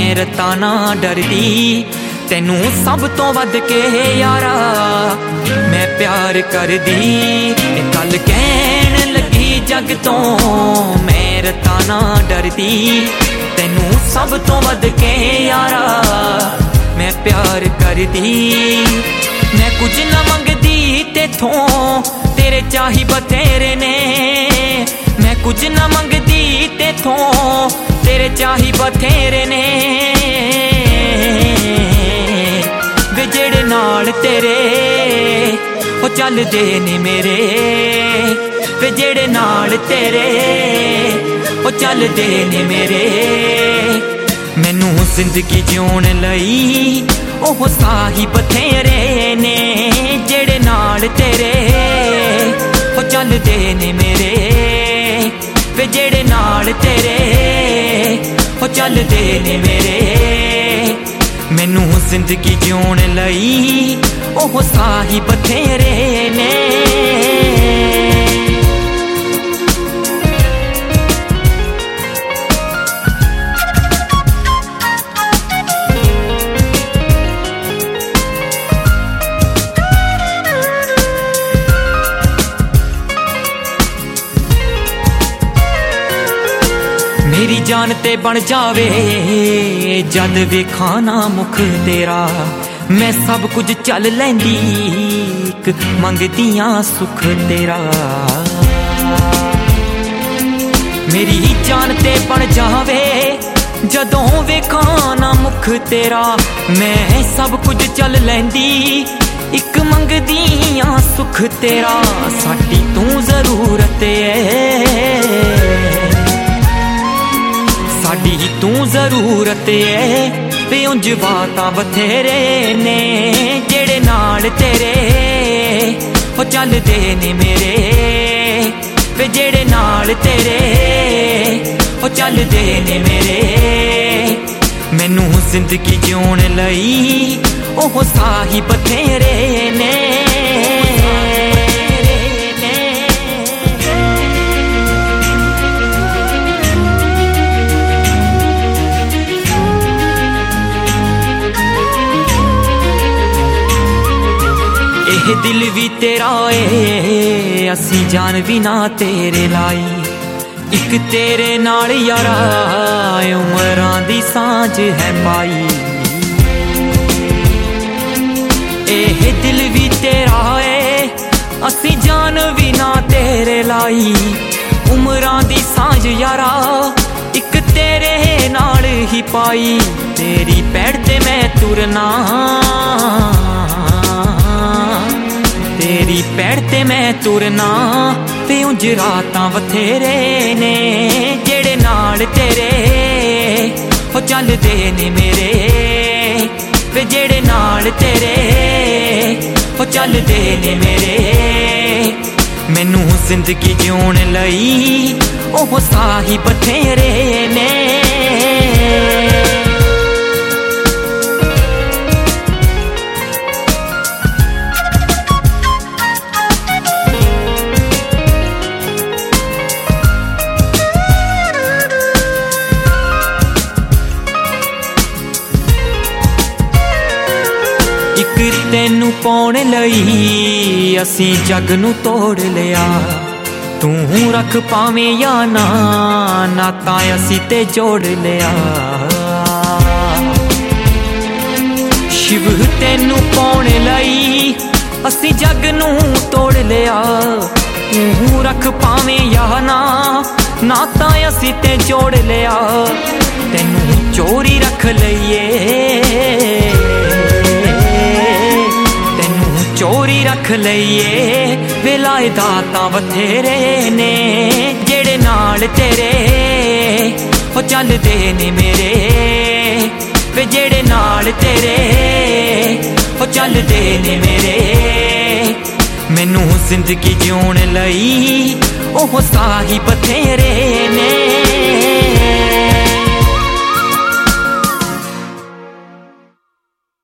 मैं रता ना डरदी तेनू सब तो वध के यारा मैं प्यार करदी गल कहन लगी जग तो मैं रता ना डरदी तेनू सब तो वध के यारा मैं प्यार करदी मैं कुछ ना मंगदी तेथों तेरे चाही बथेरे ने मैं कुछ ना मंगदी तेथों तेरे चाही बथेरे ने वे जेड़े नाल तेरे ओ चलदे ने मेरे वे जेड़े नाल तेरे ओ चलदे ने मेरे मैनू जिंदगी जिउण लई ओह साही बथेरे ने जेड़े नाल तेरे ओ चलदे ने मेरे वे जेड़े नाल तेरे ओ चलदे ने मेरे मैनू जिंदगी जिउण लई ओह साही बथेरे ने मेरी जान ते बन जावे जद वेखां ना मुख तेरा मैं सब कुछ चल लैंदी मंगदियां सुख तेरा मेरी जान ते बन जावे जदों वेखां ना मुख तेरा मैं सब कुछ चल लैंदी इक मंगदियां सुख तेरा साडी तू जरूरत है साडी तू जरूरत है वे उंज बातां बथेरे ने जेड़े नाल तेरे ओ चलदे ने मेरे वे जेड़े नाल तेरे ओ चलदे ने मेरे मैनू जिंदगी जिउण लई ओह साही बथेरे ने दिल भी तेरा है असी जान भी ना तेरे लाई एक तेरे नाल यारा उमरां दी सांझ है पाई एह दिल भी तेरा है असी जान भी ना तेरे लाई उमरां दी सांझ यारा एक तेरे नाल ही पाई तेरी पैड़ ते मैं तुरना तेरी पैड़ ते मैं तुरना ते उंज रातां बथेरे ने जेड़े नाल तेरे ओ चलदे ने मेरे वे जेड़े नाल तेरे ओ चलदे ने मेरे मैनू जिंदगी जिउण लई ओह साही बथेरे ने तेनू पाउण लई असी जग नू तोड़ लिया तू रख पावें या ना नाता असी ते जोड़ लिया शिव तेनू पाउण लई असी जग नू तोड़ लिया तू रख पावें या ना नाता असी ते जोड़ लिया तेनू चोरी रख लईए चोरी रख लईए वेलाए दाता बथेरे ने जेड़े नाल तेरे ओ चलदे ने मेरे वे जेड़े नाल तेरे ओ चलदे ने मेरे मैनू जिंदगी जिउण लई ओह साही बथेरे ने